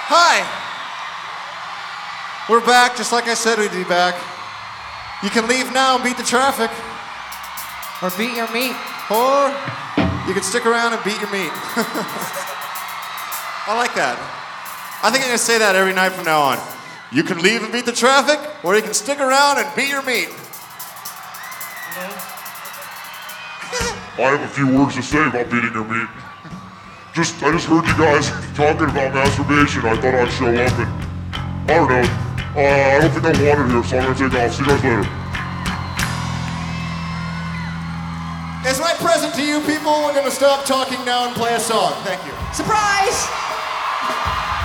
Hi. We're back, just like I said we'd be back. You can leave now and beat the traffic. Or beat your meat. Or you can stick around and beat your meat. I like that. I think I'm gonna say that every night from now on. You can leave and beat the traffic, or you can stick around and beat your meat. I have a few words to say about beating your meat. I just heard you guys talking about masturbation. I thought I'd show up and, I don't know. I don't think I'm wanted here, so I'm gonna take off. See you guys later. As my present to you people, we're gonna stop talking now and play a song. Thank you. Surprise!